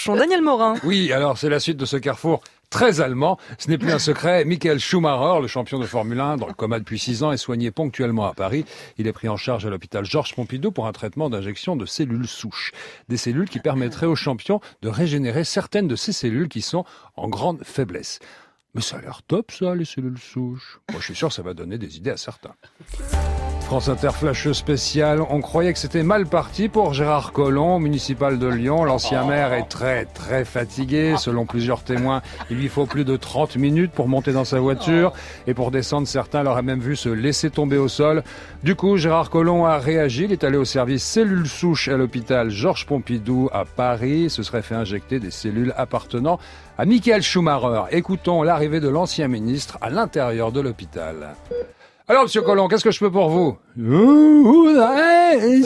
Mélenchon. Daniel Morin. Oui, alors c'est la suite de ce carrefour très allemand. Ce n'est plus un secret. Michael Schumacher, le champion de Formule 1, dans le coma depuis 6 ans, est soigné ponctuellement à Paris. Il est pris en charge à l'hôpital Georges Pompidou pour un traitement d'injection de cellules souches. Des cellules qui permettraient au champion de régénérer certaines de ces cellules qui sont en grande faiblesse. Mais ça a l'air top, ça, les cellules souches. Moi, je suis sûr que ça va donner des idées à certains. France Inter Flash spécial. On croyait que c'était mal parti pour Gérard Collomb, municipal de Lyon. L'ancien maire est très fatigué. Selon plusieurs témoins, il lui faut plus de 30 minutes pour monter dans sa voiture. Et pour descendre, certains l'auraient même vu se laisser tomber au sol. Du coup, Gérard Collomb a réagi. Il est allé au service cellules souches à l'hôpital Georges Pompidou à Paris. Se serait fait injecter des cellules appartenant à Michael Schumacher. Écoutons l'arrivée de l'ancien ministre à l'intérieur de l'hôpital. Alors, monsieur Collomb, qu'est-ce que je peux pour vous? Des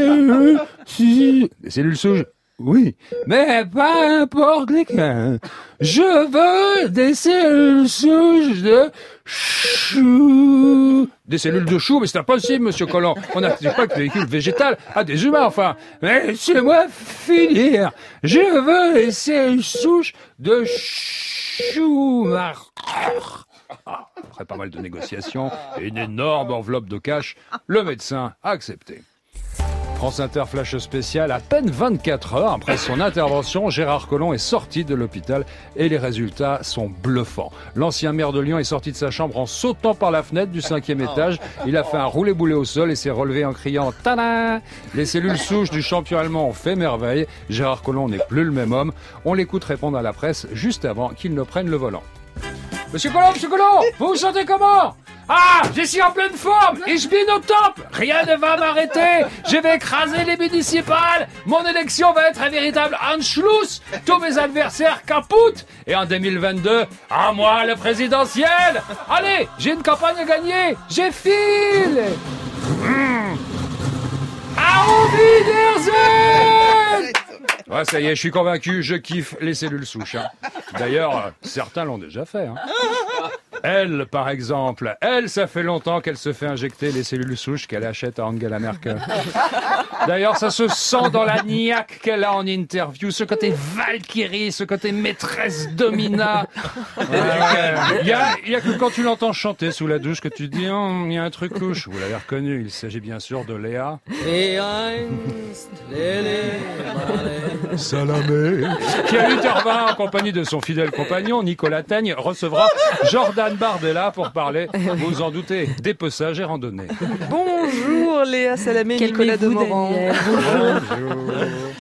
cellules souches? Oui, mais pas n'importe lesquelles. Je veux des cellules souches de chou. Des cellules de chou, mais c'est impossible, monsieur Collomb. On n'active pas que le véhicule végétal à des humains, enfin. Mais laissez-moi finir. Je veux des cellules souches de chou. Après pas mal de négociations et une énorme enveloppe de cash, le médecin a accepté. France Inter Flash spécial, à peine 24 heures après son intervention, Gérard Collomb est sorti de l'hôpital et les résultats sont bluffants. L'ancien maire de Lyon est sorti de sa chambre en sautant par la fenêtre du 5e étage. Il a fait un roulé-boulé au sol et s'est relevé en criant « Tada !» Les cellules souches du champion allemand ont fait merveille. Gérard Collomb n'est plus le même homme. On l'écoute répondre à la presse juste avant qu'il ne prenne le volant. Monsieur Collomb, vous vous sentez comment? Ah, je suis en pleine forme, ich bin au top, rien ne va m'arrêter, je vais écraser les municipales, mon élection va être un véritable Anschluss, tous mes adversaires capotent, et en 2022, à moi le présidentiel. Allez, j'ai une campagne à gagner, j'ai file. Auf Wiedersehen. Ouais, ça y est, je suis convaincu, je kiffe les cellules souches. Hein. D'ailleurs, certains l'ont déjà fait. Hein. Elle, par exemple, ça fait longtemps qu'elle se fait injecter les cellules souches qu'elle achète à Angela Merkel. D'ailleurs, ça se sent dans la niaque qu'elle a en interview, ce côté Valkyrie, ce côté maîtresse domina. Il y a que quand tu l'entends chanter sous la douche que tu te dis, il y a un truc louche. Vous l'avez reconnu, il s'agit bien sûr de Léa. Salamé, qui à 8h20 en compagnie de son fidèle compagnon Nicolas Teigne recevra Jordan Bardella pour parler, vous en doutez, dépeçage et randonnée. Bonjour Léa Salamé, Nicolas Demorand. Bonjour.